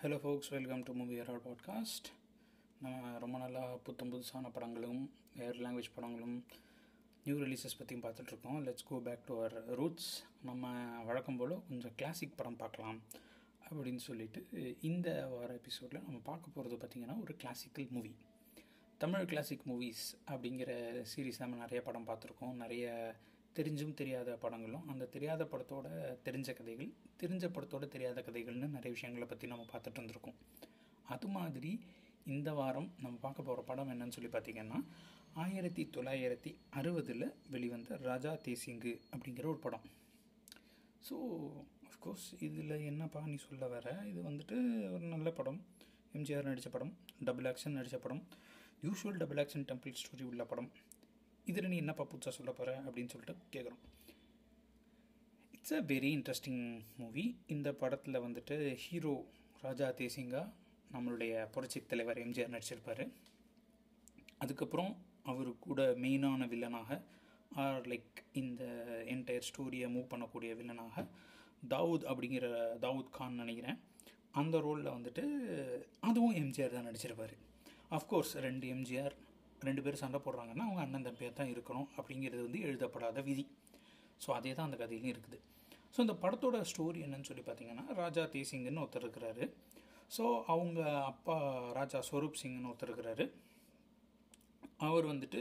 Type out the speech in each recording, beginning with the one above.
Hello folks, welcome to Movie Herald podcast. நம்ம ரொம்ப நல்லா புதுசான படங்களும் வேறு லாங்குவேஜ் படங்களும் நியூ ரிலீசஸ் பற்றியும் பார்த்துட்ருக்கோம். Let's go back to our roots. நம்ம வழக்கம் போல் கொஞ்சம் கிளாசிக் படம் பார்க்கலாம் அப்படின்னு சொல்லிட்டு இந்த வார எபிசோடில் நம்ம பார்க்க போகிறது பார்த்திங்கன்னா ஒரு classical movie. Tamil classic movies அப்படிங்கிற சீரீஸ் நம்ம நிறைய படம் பார்த்துருக்கோம். நிறைய தெரிஞ்சும் தெரியாத படங்களும், அந்த தெரியாத படத்தோட தெரிஞ்ச கதைகள், தெரிஞ்ச படத்தோட தெரியாத கதைகள்னு நிறைய விஷயங்களை பற்றி நம்ம பார்த்துட்டு இருந்திருக்கோம். அது மாதிரி இந்த வாரம் நம்ம பார்க்க போகிற படம் என்னன்னு சொல்லி பார்த்திங்கன்னா 1960 வெளிவந்த ராஜா தேசிங்கு அப்படிங்கிற ஒரு படம். ஸோ அஃப்கோர்ஸ் இதில் என்னப்பா நீ சொல்ல வர, இது வந்துட்டு ஒரு நல்ல படம், எம்ஜிஆர் நடித்த படம், டபுள் ஆக்ஷன் நடித்த படம், usual double action temple story உள்ள படம், இதில் நீ என்னப்பா புதுசாக சொல்ல போகிற அப்படின்னு சொல்லிட்டு கேட்குறோம். It's a very interesting movie. இந்த படத்தில் வந்துட்டு ஹீரோ ராஜா தேசிங்கா நம்மளுடைய புரட்சி தலைவர் எம்ஜிஆர் நடிச்சிருப்பார். அதுக்கப்புறம் அவர் கூட மெயினான வில்லனாக லைக் இந்த என்டையர் ஸ்டோரியை மூவ் பண்ணக்கூடிய வில்லனாக தாவூத் கான் நினைக்கிறேன். அந்த ரோலில் வந்துட்டு அதுவும் எம்ஜிஆர் தான் நடிச்சிருப்பார். அஃப்கோர்ஸ் ரெண்டு பேர் சண்டை போடுறாங்கன்னா அவங்க அண்ணன் தம்பியாக தான் இருக்கணும் அப்படிங்கிறது வந்து எழுதப்படாத விதி. ஸோ அதே தான் அந்த கதையிலும் இருக்குது. ஸோ இந்த படத்தோட ஸ்டோரி என்னன்னு சொல்லி பார்த்தீங்கன்னா, ராஜா தேசிங்குன்னு ஒருத்தர் இருக்கிறாரு. ஸோ அவங்க அப்பா ராஜா ஸ்வரூப் சிங்னு ஒருத்தர் இருக்கிறாரு. அவர் வந்துட்டு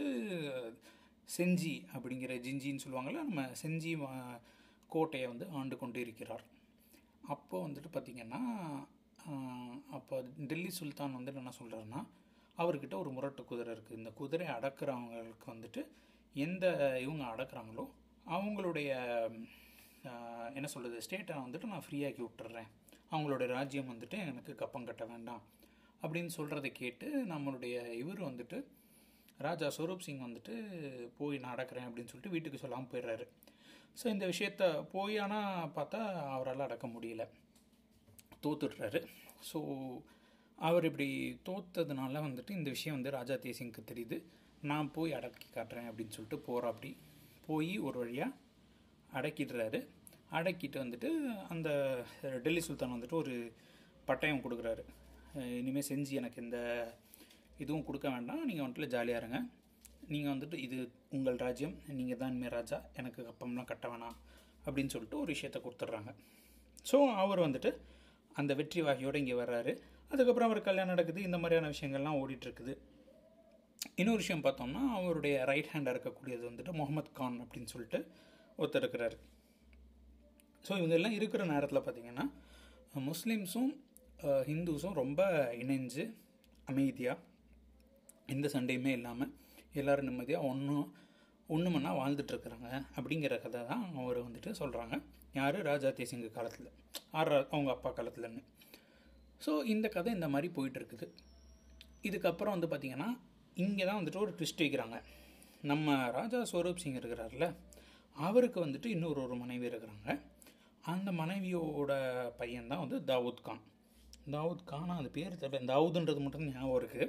செஞ்சி அப்படிங்கிற ஜிஞ்சின்னு சொல்லுவாங்கள்ல, நம்ம செஞ்சி கோட்டையை வந்து ஆண்டு கொண்டு இருக்கிறார். அப்போ வந்துட்டு பார்த்திங்கன்னா, அப்போ டெல்லி சுல்தான் வந்துட்டு என்ன சொல்கிறாருன்னா, அவர்கிட்ட ஒரு முரட்டு குதிரை இருக்குது. இந்த குதிரை அடக்கிறவங்களுக்கு வந்துட்டு இவங்க அடக்கிறாங்களோ அவங்களுடைய என்ன சொல்கிறது ஸ்டேட்டை வந்துட்டு நான் ஃப்ரீயாக்கி விட்டுறேன், அவங்களுடைய ராஜ்யம் வந்துட்டு எனக்கு கப்பம் கட்ட வேண்டாம் அப்படின்னு சொல்கிறத கேட்டு நம்மளுடைய இவர் வந்துட்டு ராஜா ஸ்வரூப் சிங் வந்துட்டு போய் நான் அடக்கிறேன் அப்படின்னு சொல்லிட்டு வீட்டுக்கு சொல்லாமல் போயிடுறாரு. ஸோ இந்த விஷயத்த போய் ஆனால் பார்த்தா அவரால் அடக்க முடியல, தோத்துடுறாரு. ஸோ அவர் இப்படி தோத்ததுனால வந்துட்டு இந்த விஷயம் வந்து ராஜா தேசிங்க்கு தெரியுது. நான் போய் அடக்கி காட்டுறேன் அப்படின்னு சொல்லிட்டு அப்படி போய் ஒரு வழியாக அடக்கிடுறாரு. அடக்கிட்டு வந்துட்டு அந்த டெல்லி சுல்தான் வந்துட்டு ஒரு பட்டயம் கொடுக்குறாரு. இனிமேல் செஞ்சு எனக்கு இந்த இதுவும் கொடுக்க வேண்டாம், நீங்கள் வந்துட்டு ஜாலியாக இருங்க, நீங்கள் வந்துட்டு இது உங்கள் ராஜ்யம், நீங்கள் தான் இனிமேல் ராஜா, எனக்கு கப்பம்லாம் கட்ட வேணாம் அப்படின்னு சொல்லிட்டு ஒரு விஷயத்தை கொடுத்துட்றாங்க. ஸோ அவர் வந்துட்டு அந்த வெற்றி வாகியோடு இங்கே வர்றாரு. அதுக்கப்புறம் அவர் கல்யாணம் நடக்குது. இந்த மாதிரியான விஷயங்கள்லாம் ஓடிட்டுருக்குது. இன்னொரு விஷயம் பார்த்தோம்னா, அவருடைய ரைட் ஹேண்டாக இருக்கக்கூடியது வந்துட்டு முகமது கான் அப்படின்னு சொல்லிட்டு ஒருத்தர் இருக்கிறார். ஸோ இவங்கெல்லாம் இருக்கிற நேரத்தில் பார்த்திங்கன்னா முஸ்லீம்ஸும் ஹிந்துஸும் ரொம்ப இணைஞ்சு அமைதியாக எந்த சண்டையுமே இல்லாமல் எல்லோரும் நிம்மதியாக ஒன்று மண்ணா வாழ்ந்துட்டுருக்குறாங்க அப்படிங்கிற கதை தான் அவர் வந்துட்டு சொல்கிறாங்க. யார்? ராஜா தேசிங்கு காலத்தில், அவங்க அப்பா காலத்துலன்னு. ஸோ இந்த கதை இந்த மாதிரி போயிட்டுருக்குது. இதுக்கப்புறம் வந்து பார்த்திங்கன்னா இங்கே தான் வந்துட்டு ஒரு ட்விஸ்ட் வைக்கிறாங்க. நம்ம ராஜா ஸ்வரூப் சிங் இருக்கிறார்ல, அவருக்கு வந்துட்டு இன்னொரு மனைவி இருக்கிறாங்க. அந்த மனைவியோட பையன்தான் வந்து தாவூத் கான். அது பேர் தெரியல, தாவூதுன்றது மட்டும் ஞாபகம் இருக்குது.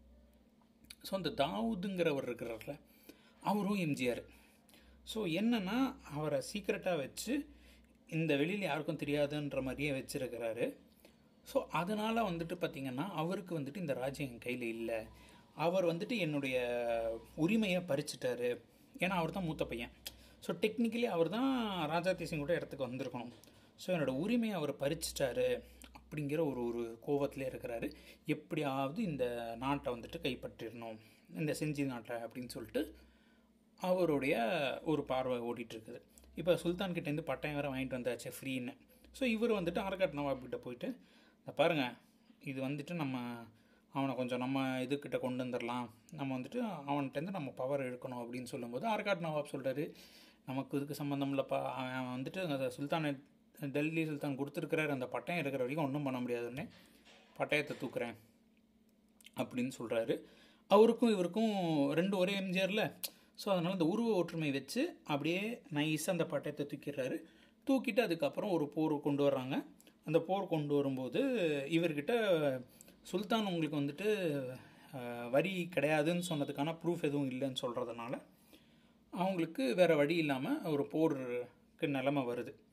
ஸோ அந்த தாவூதுங்கிறவர் இருக்கிறார்ல, அவரும் எம்ஜிஆர். ஸோ என்னென்னா அவரை சீக்ரெட்டாக வச்சு இந்த வெளியில் யாருக்கும் தெரியாதுன்ற மாதிரியே வச்சுருக்கிறாரு. ஸோ அதனால் வந்துட்டு பார்த்திங்கன்னா அவருக்கு வந்துட்டு இந்த ராஜ்யம் என் கையில் இல்லை, அவர் வந்துட்டு என்னுடைய உரிமையை பறிச்சிட்டாரு. ஏன்னா அவர் தான் மூத்த பையன். ஸோ டெக்னிக்கலி அவர் தான் ராஜா தேசிங்கோட இடத்துக்கு வந்திருக்கணும். ஸோ என்னோடய உரிமையை அவர் பறிச்சிட்டாரு அப்படிங்கிற ஒரு கோபத்திலே இருக்கிறாரு. எப்படியாவது இந்த நாட்டை வந்துட்டு கைப்பற்றிடணும், இந்த செஞ்சி நாட்டை அப்படின்னு சொல்லிட்டு அவருடைய ஒரு பார்வை ஓடிட்டுருக்குது. இப்போ சுல்தான்கிட்டேருந்து பட்டயம் வேறு வாங்கிட்டு வந்தாச்சு ஃப்ரீன்னு. ஸோ இவர் வந்துட்டு ஆர்காட் நவாப்கிட்ட போயிட்டு, பாருங்கள், இது வந்துட்டு அவனை கொஞ்சம் நம்ம இதுக்கிட்ட கொண்டு வந்துடலாம், நம்ம வந்துட்டு அவன்கிட்டருந்து நம்ம பவர் எடுக்கணும் அப்படின்னு சொல்லும்போது ஆர்காட் நவாப் சொல்கிறாரு, நமக்கு இதுக்கு சம்மந்தம் இல்லைப்பா, அவன் வந்துட்டு அந்த டெல்லி சுல்தான் கொடுத்துருக்கிறாரு, அந்த பட்டயம் இருக்கிற வரைக்கும் ஒன்றும் பண்ண முடியாதுன்னு பட்டயத்தை தூக்குறேன் அப்படின்னு சொல்கிறாரு. அவருக்கும் இவருக்கும் ஒரே எம்ஜிஆரில். ஸோ அதனால் அந்த உருவ ஒற்றுமை வச்சு அப்படியே நைஸாக அந்த பட்டயத்தை தூக்கிட்டு அதுக்கப்புறம் ஒரு போர் கொண்டு வர்றாங்க. அந்த போர் கொண்டு வரும்போது இவர்கிட்ட சுல்தான் உங்களுக்கு வந்துட்டு வரி கிடையாதுன்னு சொன்னதுக்கான ப்ரூஃப் எதுவும் இல்லைன்னு சொல்கிறதுனால அவங்களுக்கு வேறு வழி இல்லாமல் ஒரு போருக்கு நிலைமை வருது.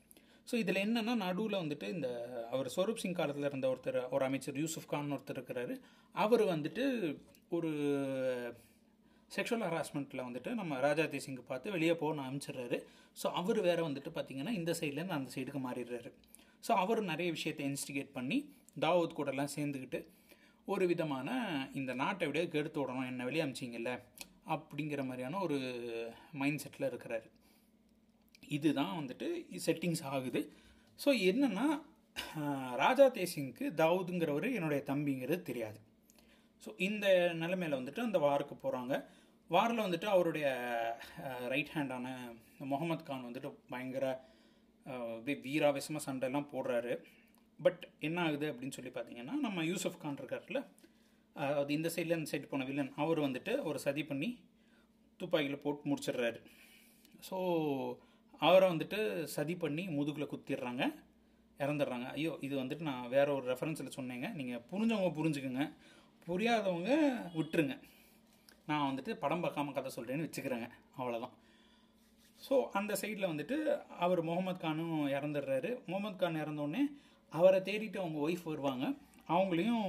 ஸோ இதில் என்னென்னா நடுவில் வந்துட்டு இந்த அவர் ஸ்வரூப் சிங் காலத்தில் இருந்த ஒரு அமைச்சர் யூசுஃப் கான் ஒருத்தர் இருக்கிறாரு. அவர் வந்துட்டு ஒரு செக்ஷுவல் ஹராஸ்மெண்ட்டில் வந்துட்டு நம்ம ராஜா தேசிங்கை பார்த்து வெளியே போகணும்னு அனுப்பிச்சிடுறாரு. ஸோ அவர் வேறு வந்துட்டு பார்த்திங்கன்னா இந்த சைட்லேருந்து அந்த சைடுக்கு மாறிடுறாரு. ஸோ அவர் நிறைய விஷயத்தை இன்ஸ்டிகேட் பண்ணி தாவூத் கூடலாம் சேர்ந்துக்கிட்டு ஒரு விதமான இந்த நாட்டை விட கெடுத்து விடணும், என்ன வெளியே அனுப்பிச்சிங்கல்ல அப்படிங்கிற மாதிரியான ஒரு மைண்ட் செட்டில் இருக்கிறாரு. இதுதான் வந்துட்டு செட்டிங்ஸ் ஆகுது. ஸோ என்னென்னா ராஜா தேசிங்க்கு தாவூதுங்கிறவர் என்னுடைய தம்பிங்கிறது தெரியாது. ஸோ இந்த நிலைமையில் வந்துட்டு அந்த வாருக்கு போகிறாங்க. வாரில் வந்துட்டு அவருடைய ரைட் ஹேண்டான முகமது கான் வந்துட்டு பயங்கர வீராவேசமாக சண்டைலாம் போடுறாரு. பட் என்ன ஆகுது அப்படின்னு சொல்லி பார்த்தீங்கன்னா, நம்ம யூசுஃப் கான் இருக்கார்ல, அது இந்த சைடில் இந்த சைடு போன வில்லன், அவர் வந்துட்டு ஒரு சதி பண்ணி துப்பாக்கியில் போட்டு முடிச்சிடுறாரு. ஸோ அவரை வந்துட்டு சதி பண்ணி முதுகில் குத்திடுறாங்க, இறந்துடுறாங்க. ஐயோ, இது வந்துட்டு நான் வேறு ஒரு ரெஃபரன்ஸில் சொன்னேங்க, நீங்கள் புரிஞ்சவங்க புரிஞ்சுக்குங்க, புரியாதவங்க விட்டுருங்க. நான் வந்துட்டு படம் பார்க்காம கதை சொல்கிறேன்னு வச்சுக்கிறேங்க, அவ்வளோதான். ஸோ அந்த சைடில் வந்துட்டு அவர் முகமது கானும் இறந்துடுறாரு. முகமது கான் இறந்தோடனே அவரை தேடிட்டு அவங்க ஒய்ஃப் வருவாங்க. அவங்களையும்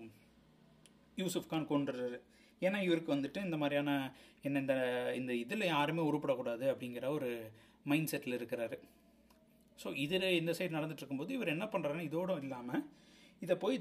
யூசுஃப் கான் கொண்டுடுறாரு. ஏன்னா இவருக்கு வந்துட்டு இந்த மாதிரியான இந்த இதில் யாருமே உருப்படக்கூடாது அப்படிங்கிற ஒரு மைண்ட் செட்டில் இருக்கிறாரு. ஸோ இதில் இந்த சைடு நடந்துட்டு இருக்கும்போது இவர் என்ன பண்ணுறாருன்னு இதோடு இல்லாமல் இதை போய்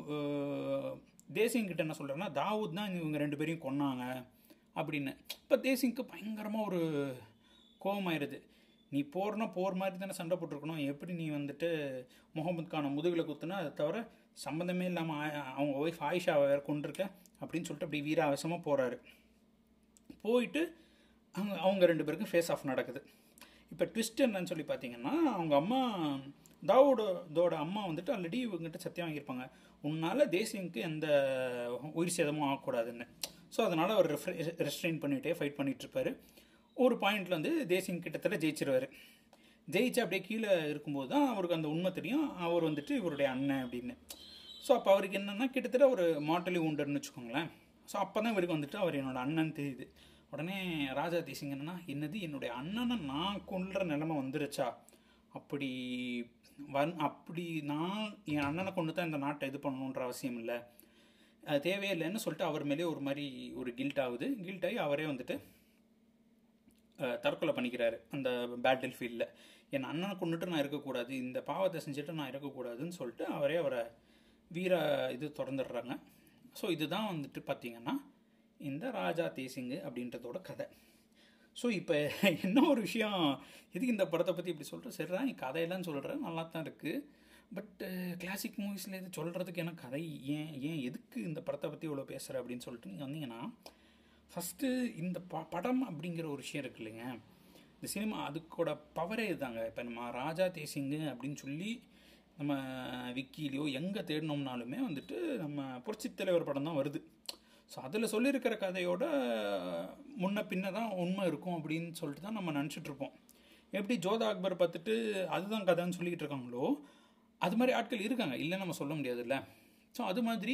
தேசிங்கிட்ட என்ன சொல்கிறாருன்னா, தாவூத் தான் இவங்க 2 பேரையும் கொன்னாங்க அப்படின்னு. இப்போ தேசிங்க்கு பயங்கரமாக ஒரு கோபமாயிருது. நீ போர் மாதிரி தானே சண்டை போட்டிருக்கணும், எப்படி நீ வந்துட்டு முகமது கானை முதுகில் குத்துனா, அதை தவிர சம்மந்தமே இல்லாமல் அவங்க ஒய்ஃப் ஆயிஷாவை வேறு கொண்டிருக்க அப்படின்னு சொல்லிட்டு அப்படி வீராவேசமாக போகிறாரு. போயிட்டு அவங்க 2 பேருக்கும் ஃபேஸ் ஆஃப் நடக்குது. இப்போ ட்விஸ்ட் என்னன்னு சொல்லி பார்த்தீங்கன்னா, அவங்க அம்மா தாவூதோட அம்மா வந்துட்டு ஆல்ரெடி இவங்ககிட்ட சத்தியம் வாங்கியிருப்பாங்க, உன்னால் தேசிங்க்கு எந்த உயிர் சேதமும் ஆகக்கூடாதுன்னு. ஸோ அதனால் அவர் ரெஸ்ட்ரெயின் பண்ணிகிட்டே ஃபைட் பண்ணிகிட்ருப்பார். ஒரு பாயிண்டில் வந்து தேசிங் கிட்டத்தட்ட ஜெயிச்சிருவார். ஜெயிச்சு அப்படியே கீழே இருக்கும்போது தான் அவருக்கு அந்த உண்மை தெரியும், அவர் வந்துட்டு இவருடைய அண்ணன் அப்படின்னு. ஸோ அப்போ அவருக்கு என்னென்னா கிட்டத்தட்ட ஒரு மாட்டலி உண்டுன்னு வச்சுக்கோங்களேன். ஸோ அப்போ தான் இவருக்கு வந்துட்டு அவர் என்னோட அண்ணன் தெரியுது. உடனே ராஜா தேசிங் என்னது என்னுடைய அண்ணனை நான் கொல்ற நிலைமை வந்துருச்சா, அப்படி நான் என் அண்ணனை கொண்டு தான் இந்த நாட்டை இது பண்ணணுன்ற அவசியம் இல்லை, அது தேவையில்லைன்னு சொல்லிட்டு அவர் மேலே ஒரு மாதிரி ஒரு கில்ட் ஆகி அவரே வந்துட்டு தற்கொலை பண்ணிக்கிறாரு அந்த பேட்டில் ஃபீல்டில். என் அண்ணனை கொண்டுட்டு நான் இருக்கக்கூடாது, இந்த பாவத்தை செஞ்சுட்டு நான் இருக்கக்கூடாதுன்னு சொல்லிட்டு அவரை இது திறந்துடுறாங்க. ஸோ இதுதான் வந்துட்டு பார்த்திங்கன்னா இந்த ராஜா தேசிங்கு அப்படின்றதோட கதை. ஸோ இப்போ என்ன ஒரு விஷயம், எதுக்கு இந்த படத்தை பற்றி இப்படி சொல்கிறேன், சரிடா நீ கதையெல்லாம் சொல்கிறேன் நல்லா தான் இருக்குது, பட் கிளாசிக் மூவிஸில் இது சொல்கிறதுக்கு எனக்கு கதை ஏன் எதுக்கு இந்த படத்தை பற்றி இவ்வளோ பேசுகிற அப்படின்னு சொல்லிட்டு நீங்கள் வந்தீங்கன்னா, ஃபஸ்ட்டு இந்த படம் அப்படிங்கிற ஒரு விஷயம் இருக்கு இல்லைங்க, இந்த சினிமா அதுக்கோட பவரே இதுதாங்க. இப்போ நம்ம ராஜா தேசிங்கு அப்படின்னு சொல்லி நம்ம விக்கிலையோ எங்கே தேடினோம்னாலுமே வந்துட்டு நம்ம புரட்சித் தலைவர் படம் தான் வருது. ஸோ அதில் சொல்லியிருக்கிற கதையோட முன்ன பின்ன தான் உண்மை இருக்கும் அப்படின்னு சொல்லிட்டு தான் நம்ம நினச்சிட்ருப்போம். எப்படி ஜோதா அக்பர் பார்த்துட்டு அதுதான் கதைன்னு சொல்லிக்கிட்டு இருக்காங்களோ, அது மாதிரி ஆட்கள் இருக்காங்க, இல்லைன்னு நம்ம சொல்ல முடியாதுல்ல. ஸோ அது மாதிரி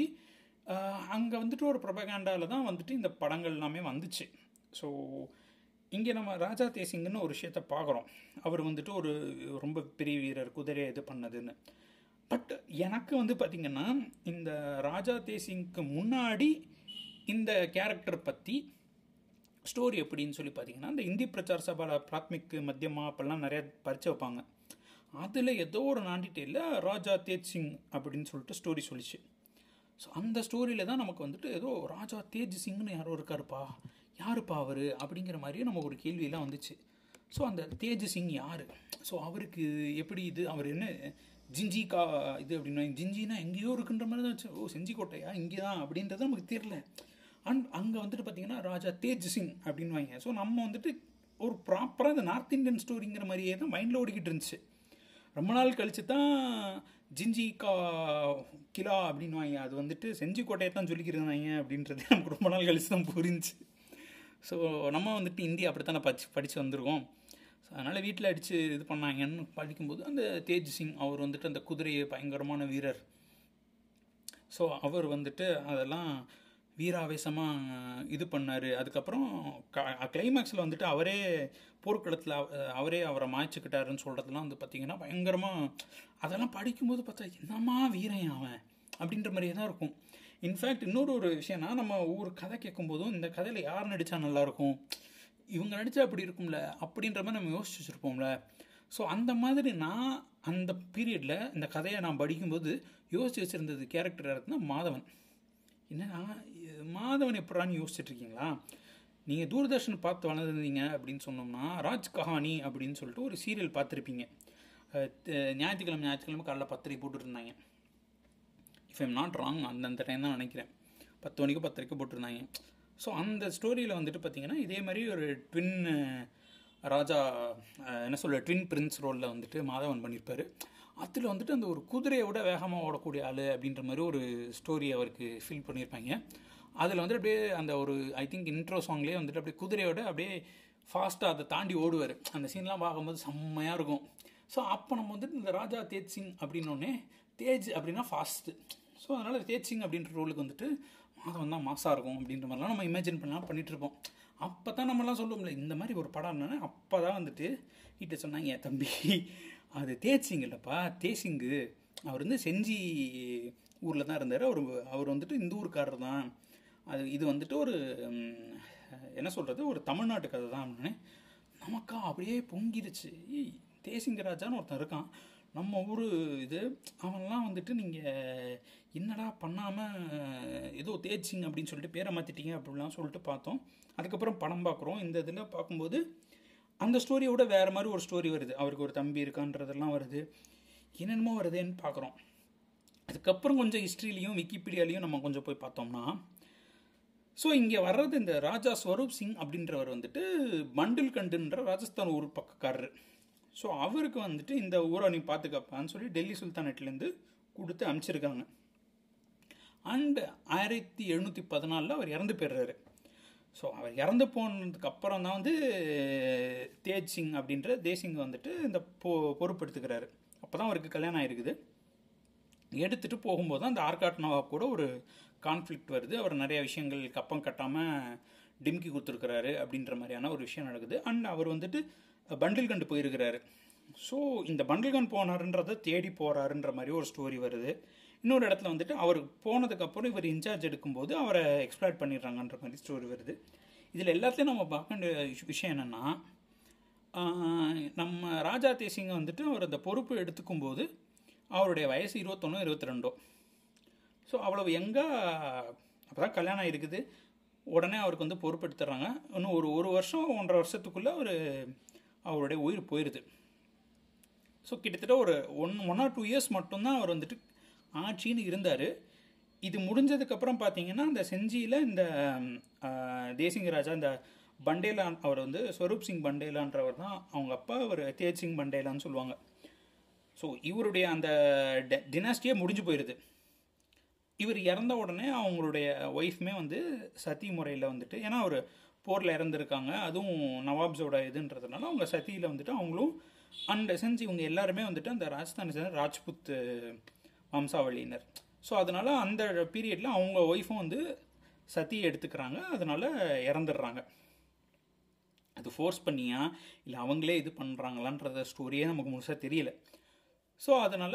அங்கே வந்துட்டு ஒரு ப்ரொபகேண்டாவில் தான் வந்துட்டு இந்த படங்கள் எல்லாமே வந்துச்சு. ஸோ இங்கே நம்ம ராஜா தேசிங்கன்னு ஒரு விஷயத்தை பார்க்குறோம், அவர் வந்துட்டு ஒரு ரொம்ப பெரிய வீரர், குதிரையை இது பண்ணதுன்னு. பட் எனக்கு வந்து பார்த்திங்கன்னா இந்த ராஜா தேசிங்க்கு முன்னாடி இந்த கேரக்டர் பற்றி ஸ்டோரி எப்படின்னு சொல்லி பார்த்தீங்கன்னா, இந்த இந்தி பிரச்சார சபாவில் பிராத்மிக் மத்தியமா அப்பெல்லாம் நிறையா பரிச்சை வைப்பாங்க. அதில் ஏதோ ஒரு நாண்டிட்டேல ராஜா தேஜ் சிங் அப்படின்னு சொல்லிட்டு ஸ்டோரி சொல்லிச்சு. ஸோ அந்த ஸ்டோரியில் தான் நமக்கு வந்துட்டு ஏதோ ராஜா தேஜ் சிங்னு யாரோ யாருப்பா அவர் அப்படிங்கிற மாதிரியே நமக்கு ஒரு கேள்வியெல்லாம் வந்துச்சு. ஸோ அந்த தேஜ் சிங் யார், ஸோ அவருக்கு எப்படி இது, அவர் என்ன ஜிஞ்சிக்கா இது அப்படின்னா, ஜிஞ்சினா எங்கேயோ இருக்குன்ற மாதிரி தான் வச்சு, செஞ்சிக்கோட்டையா இங்கே தான் அப்படின்றது நமக்கு தெரியல. அங்கே வந்துட்டு பார்த்திங்கன்னா ராஜா தேஜ் சிங் அப்படின்னு வாங்க. ஸோ நம்ம வந்துட்டு ஒரு ப்ராப்பராக இந்த நார்த் இந்தியன் ஸ்டோரிங்கிற மாதிரியே தான் மைண்டில் ஓடிக்கிட்டு இருந்துச்சு. ரொம்ப நாள் கழித்து தான் ஜிஞ்சிக்கா கிலா அப்படின்னு வாங்க, அது வந்துட்டு செஞ்சிக்கோட்டையை தான் சொல்லிக்கிறாங்க அப்படின்றது நமக்கு ரொம்ப நாள் கழித்து தான் புரிஞ்சு. ஸோ நம்ம வந்துட்டு இந்தியா அப்படித்தானே படித்து வந்திருக்கோம். ஸோ அதனால் வீட்டில் அடித்து இது பண்ணாங்கன்னு படிக்கும்போது அந்த தேஜ் சிங் அவர் வந்துட்டு அந்த குதிரையை பயங்கரமான வீரர். ஸோ அவர் வந்துட்டு அதெல்லாம் வீராவேசமாக இது பண்ணார். அதுக்கப்புறம் கிளைமேக்ஸில் வந்துட்டு அவரே போர்க்களத்தில் அவரே அவரை மாய்ச்சிக்கிட்டாருன்னு சொல்கிறதுலாம் வந்து பார்த்திங்கன்னா பயங்கரமாக, அதெல்லாம் படிக்கும்போது பார்த்தா என்னம்மா வீரன் அவன் அப்படின்ற மாதிரியே தான் இருக்கும். இன்ஃபேக்ட் இன்னொரு விஷயம்னா, நம்ம ஒவ்வொரு கதை கேட்கும்போதும் இந்த கதையில் யார் நடித்தா நல்லாயிருக்கும், இவங்க நடித்தா அப்படி இருக்கும்ல அப்படின்ற மாதிரி நம்ம யோசிச்சு வச்சுருப்போம்ல. ஸோ அந்த மாதிரி நான் அந்த பீரியடில் இந்த கதையை நான் படிக்கும்போது யோசிச்சு வச்சுருந்தது கேரக்டர் யாருன்னா மாதவன். என்னன்னா மாதவன் எப்படான்னு யோசிச்சுட்ருக்கீங்களா? நீங்கள் தூர்தர்ஷன் பார்த்து வளர்ந்துருந்தீங்க அப்படின்னு சொன்னோம்னா, ராஜ் கஹானி அப்படின்னு சொல்லிட்டு ஒரு சீரியல் பார்த்துருப்பீங்க. ஞாயிற்றுக்கிழமை காலைல 10:30 போட்டுருந்தாங்க. இஃப் ஐம் நாட் ராங், அந்த டைம் தான் நினைக்கிறேன், 10 மணிக்கு 10:30 போட்டிருந்தாங்க. ஸோ அந்த ஸ்டோரியில் வந்துட்டு பார்த்திங்கன்னா இதே மாதிரி ஒரு ட்வின் ராஜா, என்ன சொல்ல, ட்வின் பிரின்ஸ் ரோலில் வந்துட்டு மாதவன் பண்ணியிருப்பார். அதில் வந்துட்டு அந்த ஒரு குதிரையை விட வேகமாக ஓடக்கூடிய ஆள் அப்படின்ற மாதிரி ஒரு ஸ்டோரி அவருக்கு ஃபீல் பண்ணியிருப்பாங்க. அதில் வந்துட்டு அப்படியே அந்த ஒரு ஐ திங்க் இன்ட்ரோ சாங்லேயே வந்துட்டு அப்படியே குதிரையோட அப்படியே ஃபாஸ்ட்டாக அதை தாண்டி ஓடுவார். அந்த சீன்லாம் பார்க்கும்போது செம்மையாக இருக்கும். ஸோ அப்போ நம்ம வந்துட்டு இந்த ராஜா தேஜ் சிங் அப்படின்னோடனே, தேஜ் அப்படின்னா ஃபாஸ்ட்டு, ஸோ அதனால் தேஜ் சிங் அப்படின்ற ரோலுக்கு வந்துட்டு மாதவன் தான் மாசாக இருக்கும் அப்படின்ற மாதிரிலாம் நம்ம இமேஜின் பண்ணலாம் பண்ணிகிட்ருப்போம். அப்போ தான் நம்மலாம் சொல்லுவோம்ல இந்த மாதிரி ஒரு படம் என்னன்னா, அப்போ தான் வந்துட்டு வீட்டில் சொன்னாங்க, தம்பி அது தேஜ் சிங் இல்லைப்பா, தேசிங்கு, அவர் வந்து செஞ்சி ஊரில் தான் இருந்தார், அவர் வந்துட்டு இந்த ஊருக்காரர் தான், இது வந்துட்டு ஒரு என்ன சொல்கிறது, ஒரு தமிழ்நாட்டு கதை தான் அப்படின்னு நமக்கா அப்படியே பொங்கிடுச்சு. தேசிங்க ராஜான்னு ஒருத்தன் இருக்கான் நம்ம ஊர், இது அவன்லாம் வந்துட்டு நீங்கள் என்னடா பண்ணாமல் ஏதோ தேஜ் சிங் அப்படின்னு சொல்லிட்டு பேரை மாற்றிட்டீங்க அப்படிலாம் சொல்லிட்டு பார்த்தோம். அதுக்கப்புறம் படம் பார்க்குறோம். இந்த இதில் பார்க்கும்போது அந்த ஸ்டோரியோட வேறு மாதிரி ஒரு ஸ்டோரி வருது, அவருக்கு ஒரு தம்பி இருக்கான்றதெல்லாம் வருது, என்னென்னமோ வருதுன்னு பார்க்குறோம். அதுக்கப்புறம் கொஞ்சம் ஹிஸ்ட்ரிலையும் விக்கிபீடியாலையும் நம்ம கொஞ்சம் போய் பார்த்தோம்னா, ஸோ இங்கே வர்றது இந்த ராஜா ஸ்வரூப் சிங் அப்படின்றவர் வந்துட்டு பண்டில்கண்டுன்ற ராஜஸ்தான் ஊர் பக்கக்காரர். ஸோ அவருக்கு வந்துட்டு இந்த ஊரை நீ பார்த்துக்கப்பான்னு சொல்லி டெல்லி சுல்தானேட்லேருந்து கொடுத்து அனுப்பிச்சிருக்காங்க. அண்டு 1714 அவர் இறந்து போயிடுறாரு. ஸோ அவர் இறந்து போனதுக்கு அப்புறம் தான் வந்து தேஜ் சிங் அப்படின்ற தேசிங் வந்துட்டு இந்த பொறுப்பெடுத்துக்கிறாரு. அப்போ தான் அவருக்கு கல்யாணம் ஆகிருக்குது. எடுத்துகிட்டு போகும்போது தான் அந்த ஆர்காட் நவாப் கூட ஒரு கான்ஃப்ளிக்ட் வருது. அவர் நிறைய விஷயங்கள் கப்பம் கட்டாமல் டிம்கி கொடுத்துருக்கிறாரு அப்படின்ற மாதிரியான ஒரு விஷயம் நடக்குது. அண்ட் அவர் வந்துட்டு பண்டில்கண்டு போயிருக்கிறாரு. ஸோ இந்த பண்டில்கண்ட் போனாருன்றதை தேடி போகிறாருன்ற மாதிரி ஒரு ஸ்டோரி வருது. இன்னொரு இடத்துல வந்துட்டு அவர் போனதுக்கப்புறம் இவர் இன்சார்ஜ் எடுக்கும்போது அவரை எக்ஸ்ப்ளாய்ட் பண்ணிடுறாங்கன்ற மாதிரி ஸ்டோரி வருது. இதில் எல்லாத்தையும் நம்ம பார்க்க வேண்டிய விஷயம் என்னென்னா, நம்ம ராஜா தேசிங்கை வந்துட்டு அவர் அந்த பொறுப்பு எடுத்துக்கும்போது அவருடைய வயசு 21 22. ஸோ அவ்வளவு எங்கே அப்போ தான் கல்யாணம் இருக்குது. உடனே அவருக்கு வந்து பொறுப்பு எடுத்துடுறாங்க. இன்னும் ஒரு வருஷம் 1.5 வருஷத்துக்குள்ளே அவருடைய உயிர் போயிடுது. ஸோ கிட்டத்தட்ட ஒரு 1 or 2 years மட்டும்தான் அவர் வந்துட்டு ஆட்சின்னு இருந்தார். இது முடிஞ்சதுக்கப்புறம் பார்த்தீங்கன்னா இந்த செஞ்சியில் இந்த தேசிங்க ராஜா, இந்த பண்டேலா, அவர் வந்து ஸ்வரூப் சிங் பண்டேலான்றவர் தான் அவங்க அப்பா, அவர் தேஜ் சிங் பண்டேலான்னு சொல்லுவாங்க. ஸோ இவருடைய அந்த டினாஸ்டியே முடிஞ்சு போயிடுது. இவர் இறந்த உடனே அவங்களுடைய ஒய்ஃப்மே வந்து சதி முறையில் வந்துட்டு, ஏன்னா அவர் போரில் இறந்துருக்காங்க, அதுவும் நவாப்ஸோட இதுன்றதுனால அவங்க சதியில் வந்துட்டு அவங்களும் அண்ட் செஞ்சு இவங்க எல்லாருமே வந்துட்டு அந்த ராஜஸ்தானி சேர்ந்த ராஜ்புத் வம்சாவளியினர். ஸோ அதனால் அந்த பீரியடில் அவங்க ஒய்ஃபும் வந்து சதியை எடுத்துக்கிறாங்க, அதனால் இறந்துடுறாங்க. அது ஃபோர்ஸ் பண்ணியா இல்லை அவங்களே இது பண்ணுறாங்களான்றத ஸ்டோரியே நமக்கு முழுசாக தெரியல. ஸோ அதனால்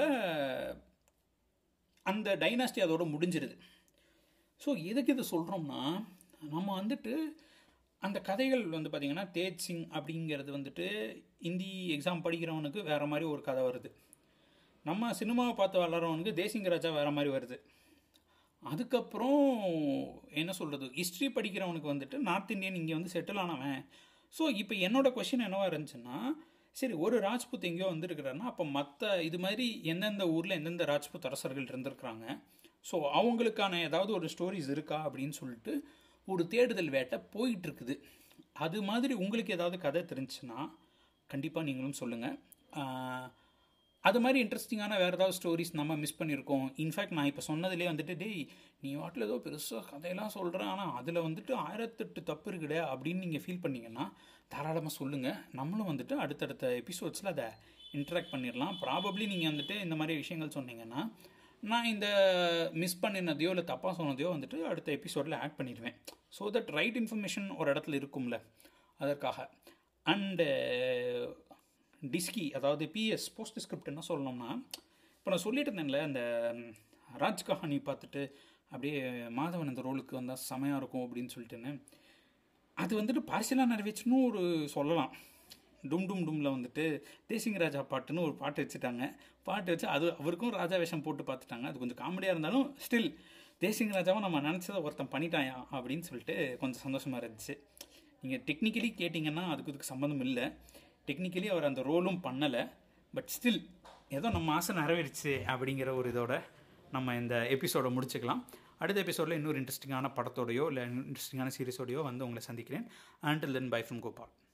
அந்த டைனாஸ்டி அதோடு முடிஞ்சிருது. ஸோ எதுக்கு இது சொல்கிறோம்னா, நம்ம வந்துட்டு அந்த கதைகள் வந்து பார்த்திங்கன்னா தேஜ் சிங் அப்படிங்கிறது வந்துட்டு ஹிந்தி எக்ஸாம் படிக்கிறவனுக்கு வேறு மாதிரி ஒரு கதை வருது, நம்ம சினிமாவை பார்த்து வளர்கிறவனுக்கு தேசிங்க ராஜா வேறு மாதிரி வருது. அதுக்கப்புறம் என்ன சொல்கிறது, ஹிஸ்ட்ரி படிக்கிறவனுக்கு வந்துட்டு நார்த் இந்தியன் இங்கே வந்து செட்டில் ஆனவன். ஸோ இப்போ என்னோடய கொஷின் என்னவாக இருந்துச்சுன்னா, சரி ஒரு ராஜ்புத் எங்கேயோ வந்துருக்கிறாருன்னா அப்போ மற்ற இது மாதிரி எந்தெந்த ஊரில் எந்தெந்த ராஜ்புத் அரசர்கள் இருந்திருக்கிறாங்க, ஸோ அவங்களுக்கான ஏதாவது ஒரு ஸ்டோரிஸ் இருக்கா அப்படின்னு சொல்லிட்டு ஒரு தேடுதல் வேட்டை போயிட்டுருக்குது. அது மாதிரி உங்களுக்கு ஏதாவது கதை தெரிஞ்சுன்னா கண்டிப்பாக நீங்களும் சொல்லுங்கள். அது மாதிரி இன்ட்ரெஸ்டிங்கான வேறு ஏதாவது ஸ்டோரிஸ் நம்ம மிஸ் பண்ணியிருக்கோம். இன்ஃபேக்ட் நான் இப்போ சொன்னதுலேயே வந்துட்டு, டேய் நீ வாட்டில் ஏதோ பெருசாக கதையெல்லாம் சொல்கிறேன், ஆனால் அதில் வந்துட்டு 1008 தப்பு இருக்குடே அப்படின்னு நீங்கள் ஃபீல் பண்ணிங்கன்னா தாராளமாக சொல்லுங்கள். நம்மளும் வந்துட்டு அடுத்தடுத்த எபிசோட்ஸில் அதை இன்ட்ராக்ட் பண்ணிடலாம். ப்ராபப்ளி நீங்கள் வந்துட்டு இந்த மாதிரி விஷயங்கள் சொன்னீங்கன்னா நான் இந்த மிஸ் பண்ணினதையோ இல்லை தப்பாக சொன்னதையோ வந்துட்டு அடுத்த எபிசோடில் ஆட் பண்ணிடுவேன். ஸோ தட் ரைட் இன்ஃபர்மேஷன் ஒரு இடத்துல இருக்கும்ல, அதற்காக. அண்டு டிஸ்கி, அதாவது பிஎஸ் போஸ்ட் ஸ்கிரிப்ட் என்ன சொல்லணும்னா, இப்போ நான் சொல்லிட்டு இருந்தேன்ல அந்த ராஜ் கஹானி பார்த்துட்டு அப்படியே மாதவன் அந்த ரோலுக்கு வந்தால் செமையாக இருக்கும் அப்படின்னு சொல்லிட்டுன்னு, அது வந்துட்டு பார்சியலாக நிறைவேச்சுன்னு ஒரு சொல்லலாம். டும் டும் டும்ல வந்துட்டு தேசிங்க ராஜா பாட்டுன்னு ஒரு பாட்டு வச்சுட்டாங்க. பாட்டு வச்சு அது அவருக்கும் ராஜா வேஷம் போட்டு பார்த்துட்டாங்க. அது கொஞ்சம் காமெடியாக இருந்தாலும் ஸ்டில் தேசிங்க ராஜாவும் நம்ம நினச்சதை ஒருத்தன் பண்ணிட்டாயா அப்படின்னு சொல்லிட்டு கொஞ்சம் சந்தோஷமாக இருந்துச்சு. நீங்கள் டெக்னிக்கலி கேட்டிங்கன்னா அதுக்கு சம்மந்தம் இல்லை. டெக்னிக்கலி அவர் அந்த ரோலும் பண்ணலை. பட் ஸ்டில் ஏதோ நம்ம ஆசை நிறைவேறிச்சு அப்படிங்கிற ஒரு இதோட நம்ம இந்த எபிசோடை முடிச்சுக்கலாம். அடுத்த எபிசோடில் இன்னொரு இன்ட்ரெஸ்டிங்கான படத்தோடையோ இல்லை இன்ட்ரெஸ்டிங்கான சீரிஸோடையோ வந்து உங்களை சந்திக்கிறேன். Until then, bye from Gopal.